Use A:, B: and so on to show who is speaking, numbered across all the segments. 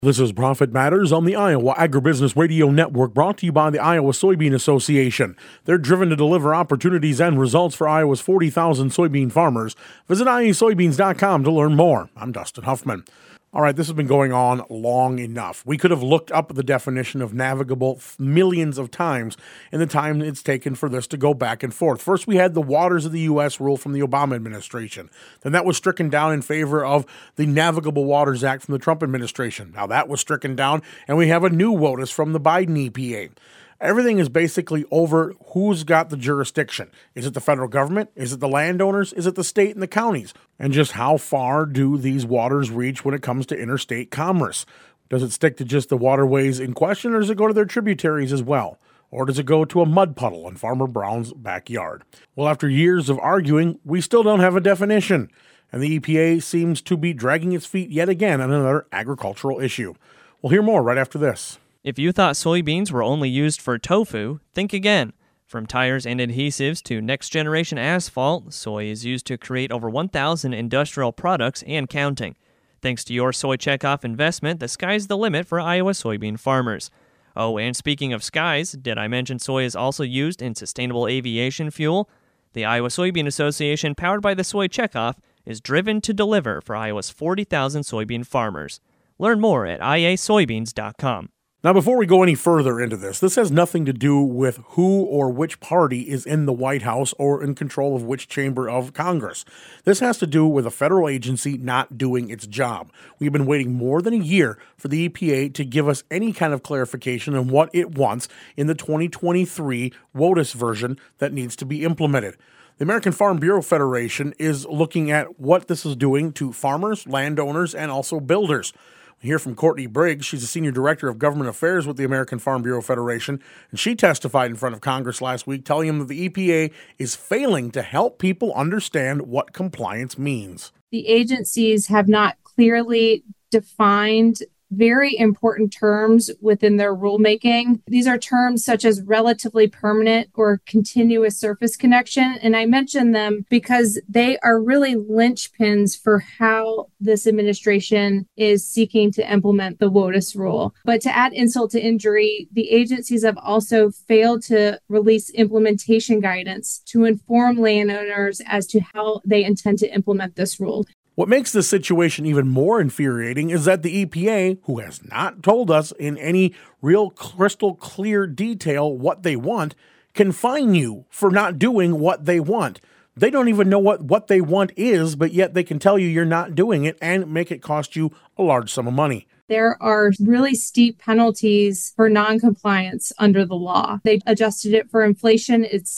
A: This is Profit Matters on the Iowa Agribusiness Radio Network, brought to you by the Iowa Soybean Association. They're driven to deliver opportunities and results for Iowa's 40,000 soybean farmers. Visit iasoybeans.com to learn more. I'm Dustin Huffman. All right, this has been going on long enough. We could have looked up the definition of navigable millions of times in the time it's taken for this to go back and forth. First, we had the Waters of the U.S. rule from the Obama administration. Then that was stricken down in favor of the Navigable Waters Act from the Trump administration. Now that was stricken down, and we have a new WOTUS from the Biden EPA. Everything is basically over who's got the jurisdiction. Is it the federal government? Is it the landowners? Is it the state and the counties? And just how far do these waters reach when it comes to interstate commerce? Does it stick to just the waterways in question, or does it go to their tributaries as well? Or does it go to a mud puddle in Farmer Brown's backyard? Well, after years of arguing, we still don't have a definition. And the EPA seems to be dragging its feet yet again on another agricultural issue. We'll hear more right after this.
B: If you thought soybeans were only used for tofu, think again. From tires and adhesives to next-generation asphalt, soy is used to create over 1,000 industrial products and counting. Thanks to your Soy Checkoff investment, the sky's the limit for Iowa soybean farmers. Oh, and speaking of skies, did I mention soy is also used in sustainable aviation fuel? The Iowa Soybean Association, powered by the Soy Checkoff, is driven to deliver for Iowa's 40,000 soybean farmers. Learn more at iasoybeans.com.
A: Now, before we go any further into this has nothing to do with who or which party is in the White House or in control of which chamber of Congress. This has to do with a federal agency not doing its job. We've been waiting more than a year for the EPA to give us any kind of clarification on what it wants in the 2023 WOTUS version that needs to be implemented. The American Farm Bureau Federation is looking at what this is doing to farmers, landowners, and also builders. We hear from Courtney Briggs. She's the Senior Director of Government Affairs with the American Farm Bureau Federation, and she testified in front of Congress last week telling them that the EPA is failing to help people understand what compliance means.
C: The agencies have not clearly defined very important terms within their rulemaking. These are terms such as relatively permanent or continuous surface connection. And I mention them because they are really linchpins for how this administration is seeking to implement the WOTUS rule. But to add insult to injury, the agencies have also failed to release implementation guidance to inform landowners as to how they intend to implement this rule.
A: What makes this situation even more infuriating is that the EPA, who has not told us in any real crystal clear detail what they want, can fine you for not doing what they want. They don't even know what they want is, but yet they can tell you you're not doing it and make it cost you a large sum of money.
C: There are really steep penalties for noncompliance under the law. They adjusted it for inflation. It's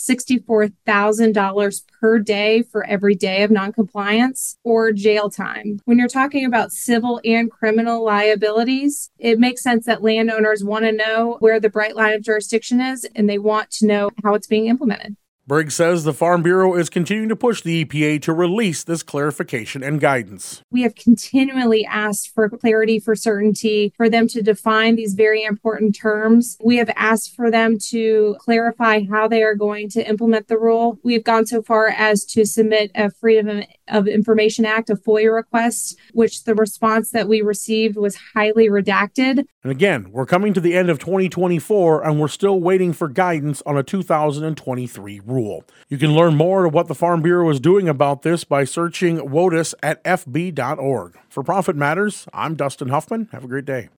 C: $64,000 per day for every day of noncompliance or jail time. When you're talking about civil and criminal liabilities, it makes sense that landowners want to know where the bright line of jurisdiction is, and they want to know how it's being implemented.
A: Briggs says the Farm Bureau is continuing to push the EPA to release this clarification and guidance.
C: We have continually asked for clarity, for certainty, for them to define these very important terms. We have asked for them to clarify how they are going to implement the rule. We've gone so far as to submit a Freedom of Information Act, a FOIA request, which the response that we received was highly redacted.
A: And again, we're coming to the end of 2024, and we're still waiting for guidance on a 2023 rule. You can learn more of what the Farm Bureau is doing about this by searching WOTUS at fb.org. For Profit Matters, I'm Dustin Huffman. Have a great day.